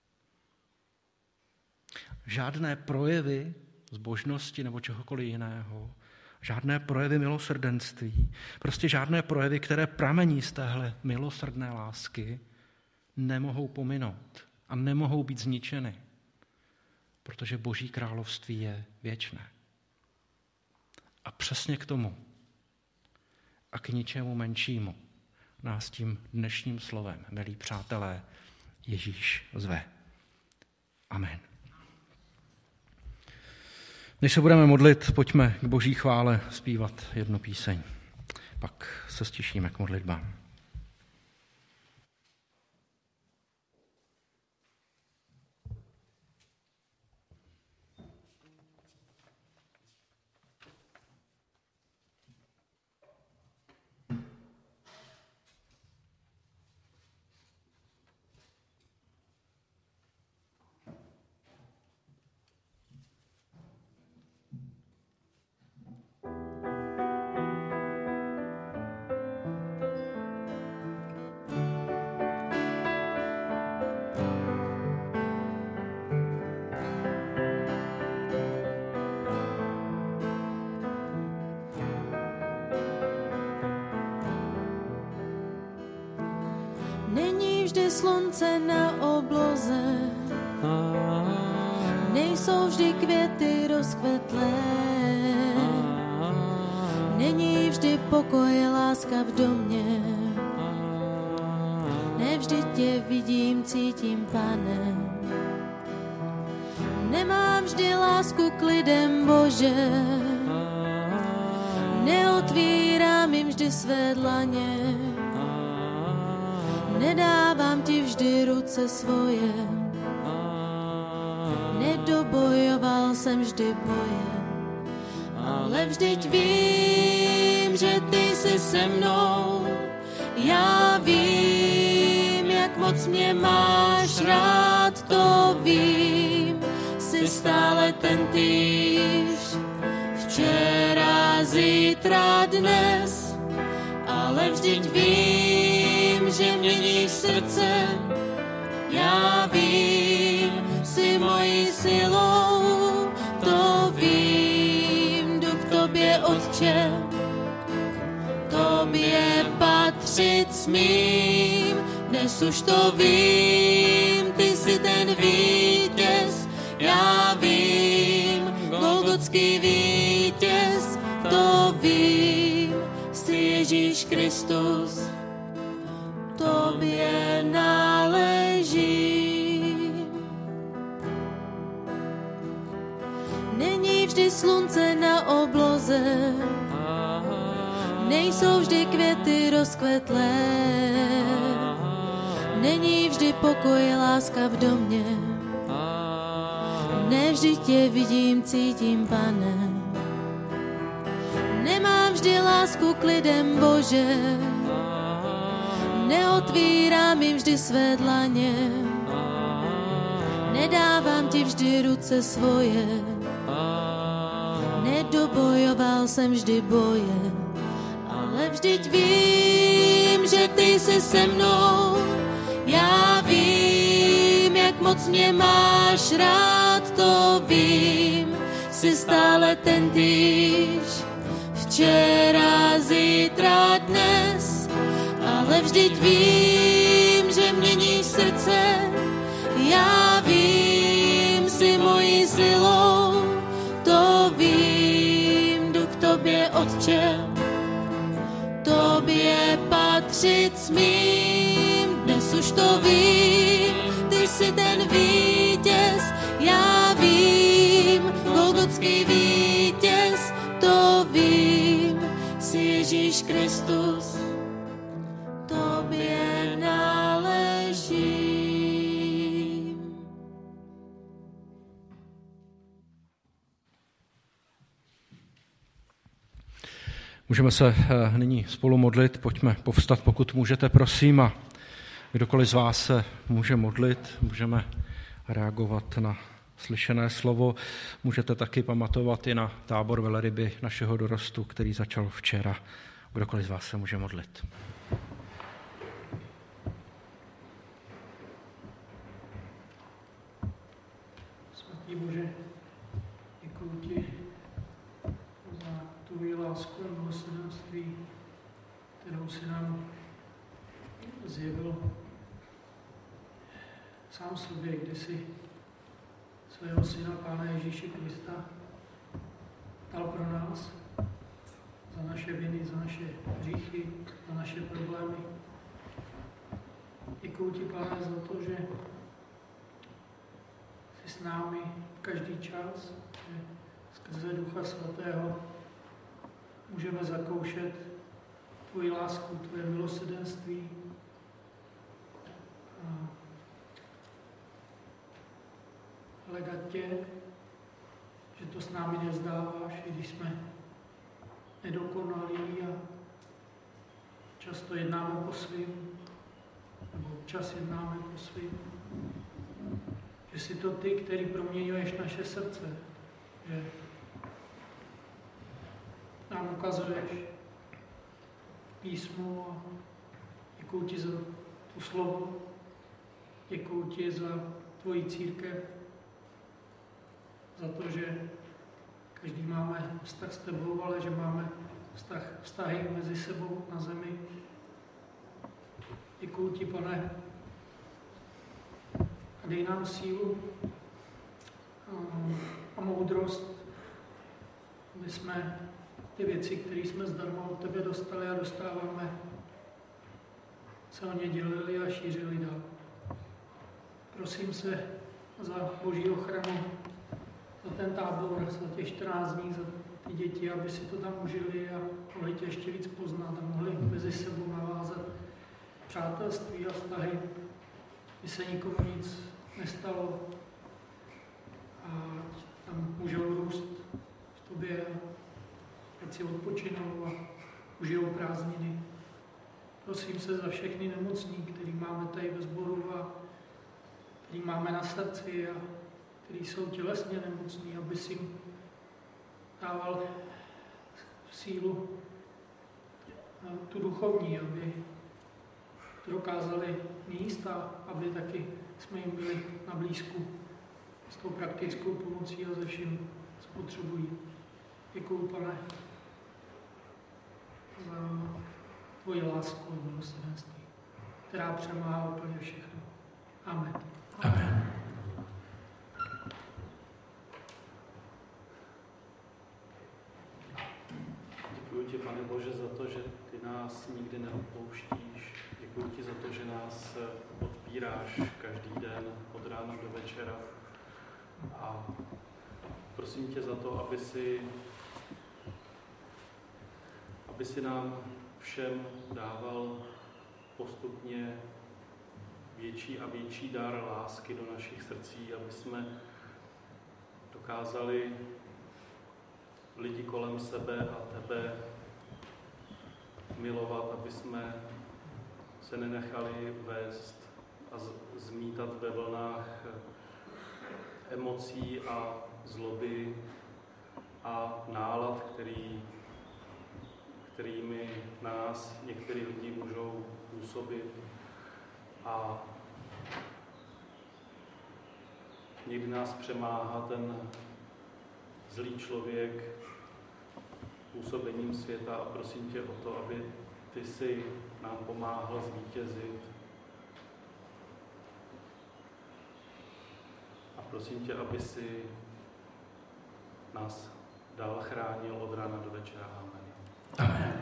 Žádné projevy zbožnosti nebo čehokoliv jiného, žádné projevy milosrdenství, prostě žádné projevy, které pramení z téhle milosrdné lásky, nemohou pominout a nemohou být zničeny, protože Boží království je věčné. A přesně k tomu a k ničemu menšímu nás tím dnešním slovem, milí přátelé, Ježíš zve. Amen. Než se budeme modlit, pojďme k Boží chvále zpívat jednu píseň. Pak se stišíme k modlitbám. vždy slunce na obloze, nejsou vždy květy rozkvetlé, není vždy pokoj, láska v domě, nevždy tě vidím, cítím, Pane. Nemám vždy lásku k lidem, Bože, neotvírám jim vždy své dlaně, nedávám ti vždy ruce svoje, nedobojoval jsem vždy boje, ale vždyť vím, že ty jsi se mnou, já vím, jak moc mě máš rád, to vím, jsi stále ten týž, včera, zítra, dnes, ale vždyť vím, že měníš srdce, já vím, jsi mojí silou, to vím, jdu k tobě, Otče, tobě patřit smím, dnes už to vím, ty jsi ten vítěz, já vím, golgotský vítěz, to vím, jsi Ježíš Kristus, tobě náležím. Není vždy slunce na obloze, nejsou vždy květy rozkvetlé, není vždy pokoj, láska v domě, nevždy tě vidím, cítím, Pane. Nemám vždy lásku k lidem, Bože, neotvírám jim vždy své dlaně, nedávám ti vždy ruce svoje, nedobojoval jsem vždy boje, ale vždyť vím, že ty jsi se mnou, já vím, jak moc mě máš rád, to vím, jsi stále ten týž, včera, zítra, dnes, ale vždyť vím, že měníš srdce, já vím, jsi mojí silou, to vím, jdu k tobě, Otče, tobě patřit smím, dnes už to vím, ty jsi ten vítěz, já vím, golgotský vítěz, to vím, jsi Ježíš Kristus, tobě náležím. Můžeme se nyní spolu modlit, pojďme povstat, pokud můžete, prosím, a kdokoliv z vás se může modlit, můžeme reagovat na slyšené slovo. Můžete taky pamatovat i na tábor velryby našeho dorostu, který začal včera. Kdokoliv z vás se může modlit. Svatý Bože, děkuji ti za tvoji lásku a milosrdenství, kterou si nám zjevil sám sobě, kdy jsi svého syna, Pána Ježíše Krista, dal pro nás za naše viny, za naše hříchy, za naše problémy. Děkuji ti, Pane, za to, že jsi s námi v každý čas, že skrze Ducha Svatého můžeme zakoušet tvoji lásku, tvoje milosrdenství. A hledat tě, že to s námi nevzdáváš, i když jsme nedokonalí a často jednáme po svým, nebo občas jednáme po svým. Že jsi to ty, který proměňuješ naše srdce, že nám ukazuješ písmu a děkuji ti za tu slovo, děkuji ti za tvoji církev, za to, že každý máme vztah s tebou, ale že máme vztah, vztahy mezi sebou na zemi. Děkuji ti, Pane, A dej nám sílu a moudrost, aby jsme ty věci, které jsme zdarma od tebe dostali a dostáváme, se o ně dělili a šířili dál. Prosím se za Boží ochranu, za ten tábor, za těch čtrnáct dní, za ty děti, aby si to tam užili a mohli tě ještě víc poznat a mohli mezi sebou navázat přátelství a vztahy, aby se nikomu nic nestalo a tam můžou růst v tobě, ať si odpočinou a užijou prázdniny. Prosím se za všechny nemocní, který máme tady ve sboru a který máme na srdci a který jsou tělesně nemocní, aby si jim dával sílu tu duchovní, aby to dokázali míst a aby taky jsme jim byli na blízku s tou praktickou pomocí a ze vším, co potřebují. Děkuju, Pane, za tvoji lásku a milosrdenství, která přemáhá úplně všechno. Amen. Amen. Děkuji ti, Pane Bože, za to, že ty nás nikdy neopouštíš. Děkuji ti za to, že nás odpíráš každý den od rána do večera. A prosím tě za to, aby si, aby si nám všem dával postupně větší a větší dar lásky do našich srdcí, aby jsme dokázali lidi kolem sebe a tebe milovat, aby jsme se nenechali vést a zmítat ve vlnách emocí a zloby a nálad, který, kterými na nás některý lidi můžou působit. A někdy nás přemáhá ten zlý člověk působením světa a prosím tě o to, aby ty si nám pomáhal zvítězit. A prosím tě, aby si nás dál chránil od rána do večera. Amen. Amen.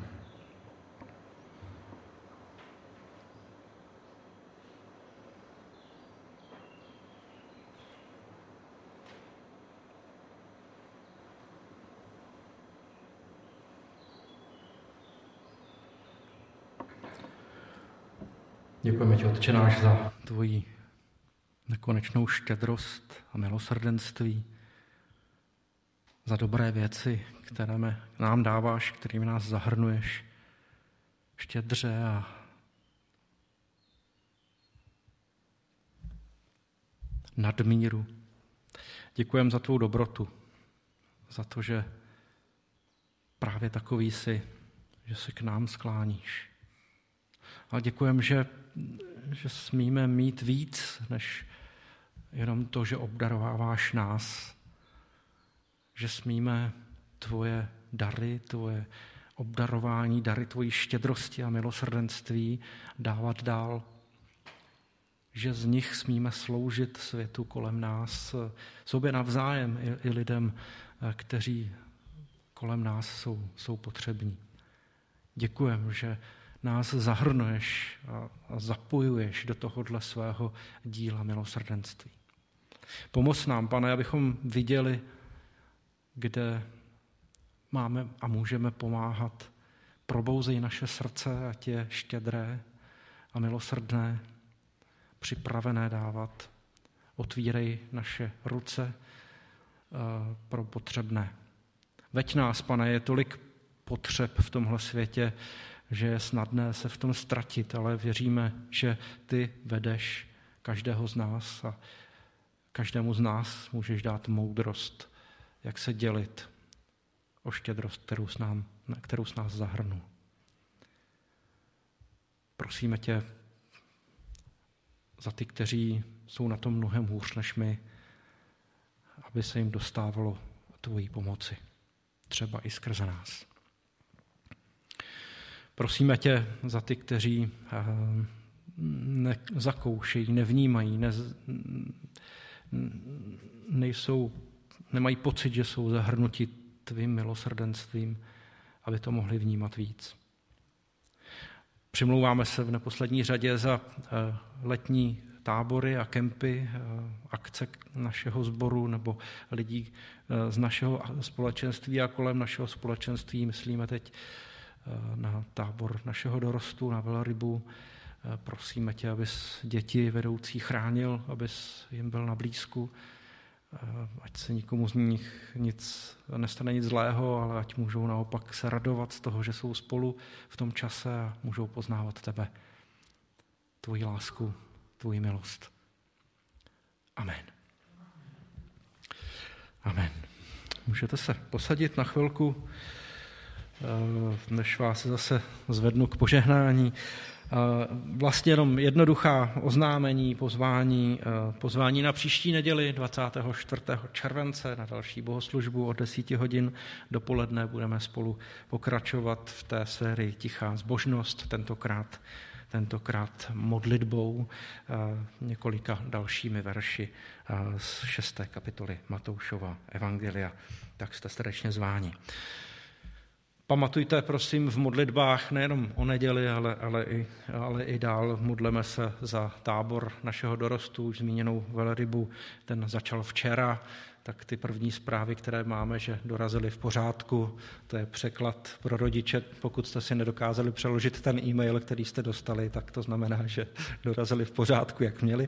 Děkujeme ti, Otče náš, za tvoji nekonečnou štědrost a milosrdenství, za dobré věci, které nám dáváš, kterými nás zahrnuješ štědře a nadmíru. Děkujeme za tvou dobrotu, za to, že právě takový jsi, že se k nám skláníš. A děkujeme, že, že smíme mít víc, než jenom to, že obdarováváš nás. Že smíme tvoje dary, tvoje obdarování, dary tvojí štědrosti a milosrdenství dávat dál. Že z nich smíme sloužit světu kolem nás, sobě navzájem i, i lidem, kteří kolem nás jsou, jsou potřební. Děkujeme, že nás zahrnuješ a zapojuješ do tohohle svého díla milosrdenství. Pomoz nám, Pane, abychom viděli, kde máme a můžeme pomáhat. Probouzej naše srdce, ať je štědré a milosrdné, připravené dávat. Otvírej naše ruce pro potřebné. Veď nás, Pane, je tolik potřeb v tomhle světě, že je snadné se v tom ztratit, ale věříme, že ty vedeš každého z nás a každému z nás můžeš dát moudrost, jak se dělit o štědrost, kterou s, nám, kterou s nás zahrnul. Prosíme tě za ty, kteří jsou na tom mnohem hůř než my, aby se jim dostávalo tvojí pomoci, třeba i skrze nás. Prosíme tě za ty, kteří nezakoušejí, nevnímají, ne, nejsou, nemají pocit, že jsou zahrnuti tvým milosrdenstvím, aby to mohli vnímat víc. Přimlouváme se v neposlední řadě za letní tábory a kempy, akce našeho sboru nebo lidí z našeho společenství a kolem našeho společenství. Myslíme teď na tábor našeho dorostu, na velrybu. Prosíme tě, abys děti vedoucí chránil, abys jim byl na blízku, ať se nikomu z nich nic, nestane nic zlého, ale ať můžou naopak se radovat z toho, že jsou spolu v tom čase a můžou poznávat tebe, tvoji lásku, tvoji milost. Amen. Amen. Můžete se posadit na chvilku, než vás zase zvednu k požehnání. Vlastně jenom jednoduchá oznámení, pozvání, pozvání na příští neděli dvacátého čtvrtého července na další bohoslužbu od deseti hodin dopoledne. Budeme spolu pokračovat v té sérii Tichá zbožnost, tentokrát, tentokrát modlitbou, několika dalšími verši z šesté kapitoly Matoušova evangelia. Tak jste srdečně zváni. Pamatujte, prosím, v modlitbách nejenom o neděli, ale, ale, i, ale i dál. Modleme se za tábor našeho dorostu, už zmíněnou velrybu. Ten začal včera, tak ty první zprávy, které máme, že dorazily v pořádku, to je překlad pro rodiče. Pokud jste si nedokázali přeložit ten e-mail, který jste dostali, tak to znamená, že dorazili v pořádku, jak měli.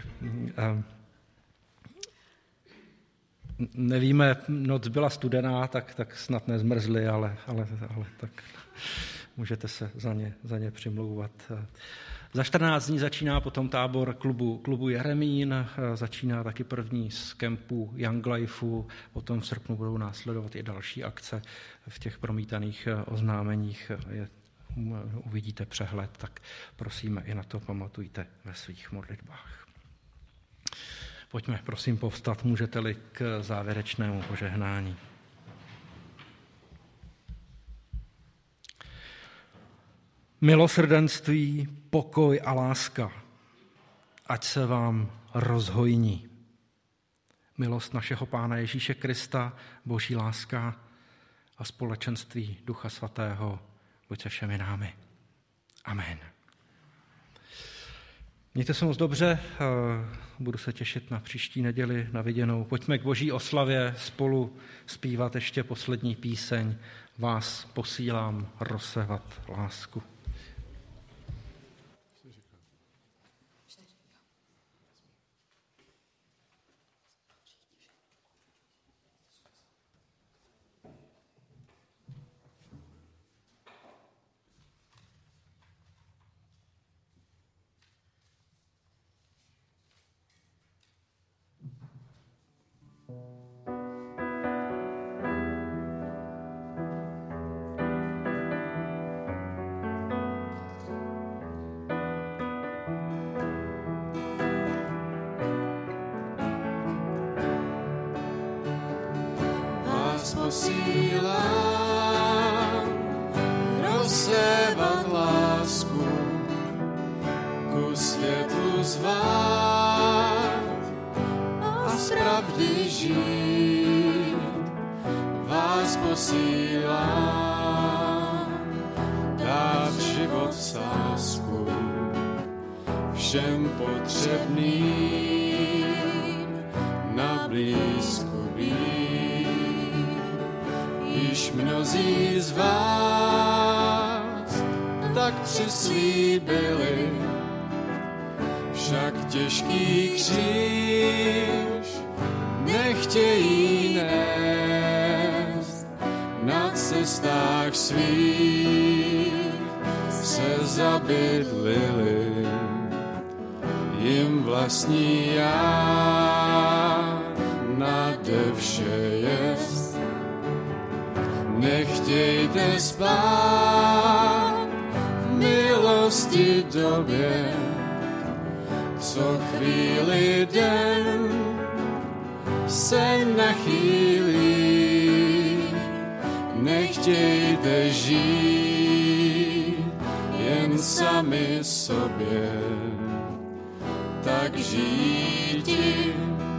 Nevíme, noc byla studená, tak, tak snad nezmrzli, ale, ale, ale tak můžete se za ně, za ně přimlouvat. Za čtrnáct dní začíná potom tábor klubu, klubu Jeremín, začíná taky první z kempu Young Lifeu, potom v srpnu budou následovat i další akce v těch promítaných oznámeních. Je, uvidíte přehled, tak prosíme, i na to pamatujte ve svých modlitbách. Pojďme, prosím, povstat, můžete-li k závěrečnému požehnání. Milosrdenství, pokoj a láska, ať se vám rozhojní. Milost našeho Pána Ježíše Krista, Boží láska a společenství Ducha Svatého, buď se všemi námi. Amen. Mějte se moc dobře, budu se těšit na příští neděli, na viděnou. Pojďme k Boží oslavě spolu zpívat ještě poslední píseň. Vás posílám rozsevat lásku. Posílám rozsévat lásku, ku světlu zvát a z pravdy žít. Vás posílám dát život v sásku všem potřebným na blízku být. Již mnozí z vás tak přislíbili, však těžký kříž nechtějí nést. Na cestách svých se zabydlili, jim vlastní já nade vše jest. Nechtějte spát v milosti době, co chvíli den se nachýlí. Nechtějte žít jen jen sami sobě, tak žijí ti,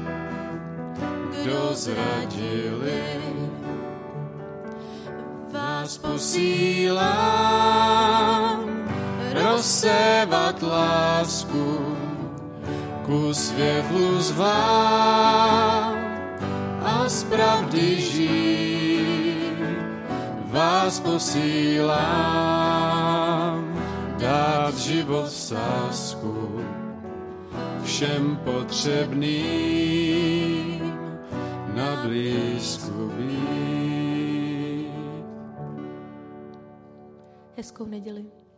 kdo zradili. Vás posílám rozsévat lásku, ku světlu zvát a z pravdy žít. Vás posílám dát život sásku všem potřebným na blízku být. Hezkou neděli.